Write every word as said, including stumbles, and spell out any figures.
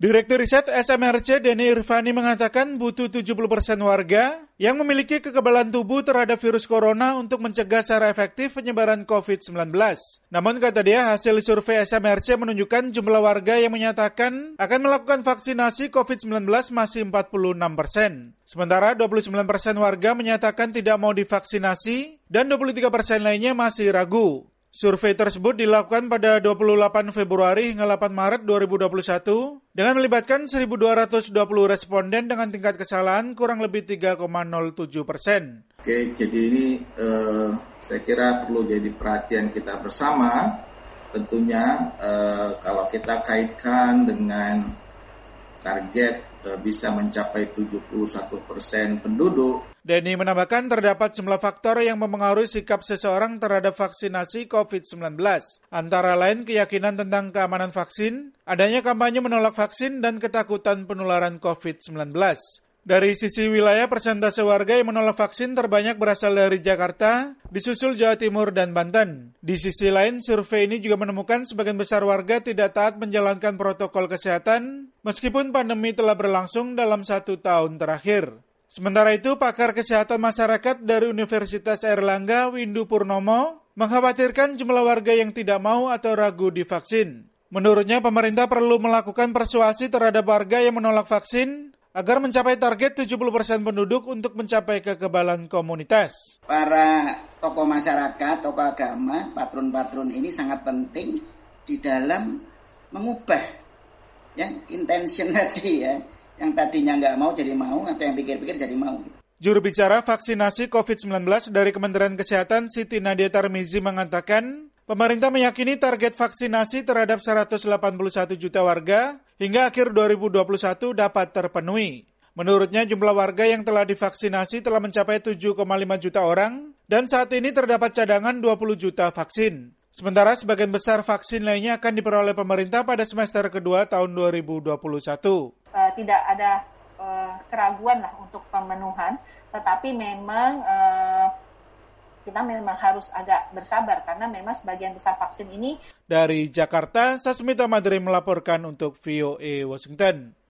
Direktur Riset S M R C Denny Irvani mengatakan butuh tujuh puluh persen warga yang memiliki kekebalan tubuh terhadap virus corona untuk mencegah secara efektif penyebaran covid sembilan belas. Namun kata dia, hasil survei S M R C menunjukkan jumlah warga yang menyatakan akan melakukan vaksinasi covid sembilan belas masih empat puluh enam persen. Sementara dua puluh sembilan persen warga menyatakan tidak mau divaksinasi dan dua puluh tiga persen lainnya masih ragu. Survei tersebut dilakukan pada dua puluh delapan Februari hingga delapan Maret dua ribu dua puluh satu dengan melibatkan seribu dua ratus dua puluh responden dengan tingkat kesalahan kurang lebih tiga koma nol tujuh persen. Oke, jadi ini eh, saya kira perlu jadi perhatian kita bersama. Tentunya eh, kalau kita kaitkan dengan target eh, bisa mencapai tujuh puluh satu persen penduduk. Denny menambahkan terdapat sejumlah faktor yang mempengaruhi sikap seseorang terhadap vaksinasi covid sembilan belas. Antara lain keyakinan tentang keamanan vaksin, adanya kampanye menolak vaksin, dan ketakutan penularan covid sembilan belas. Dari sisi wilayah, persentase warga yang menolak vaksin terbanyak berasal dari Jakarta, disusul Jawa Timur dan Banten. Di sisi lain, survei ini juga menemukan sebagian besar warga tidak taat menjalankan protokol kesehatan, meskipun pandemi telah berlangsung dalam satu tahun terakhir. Sementara itu, pakar kesehatan masyarakat dari Universitas Airlangga, Windu Purnomo, mengkhawatirkan jumlah warga yang tidak mau atau ragu divaksin. Menurutnya, pemerintah perlu melakukan persuasi terhadap warga yang menolak vaksin agar mencapai target tujuh puluh persen penduduk untuk mencapai kekebalan komunitas. Para tokoh masyarakat, tokoh agama, patron-patron ini sangat penting di dalam mengubah ya intention tadi ya. Yang tadinya nggak mau jadi mau, atau yang pikir-pikir jadi mau. Juru bicara vaksinasi covid sembilan belas dari Kementerian Kesehatan Siti Nadia Tarmizi mengatakan, pemerintah meyakini target vaksinasi terhadap seratus delapan puluh satu juta warga hingga akhir dua ribu dua puluh satu dapat terpenuhi. Menurutnya jumlah warga yang telah divaksinasi telah mencapai tujuh koma lima juta orang dan saat ini terdapat cadangan dua puluh juta vaksin. Sementara sebagian besar vaksin lainnya akan diperoleh pemerintah pada semester kedua tahun dua ribu dua puluh satu. Uh, tidak ada uh, keraguan lah untuk pemenuhan, tetapi memang uh, kita memang harus agak bersabar karena memang sebagian besar vaksin ini. Dari Jakarta, Sasmita Madri melaporkan untuk V O A Washington.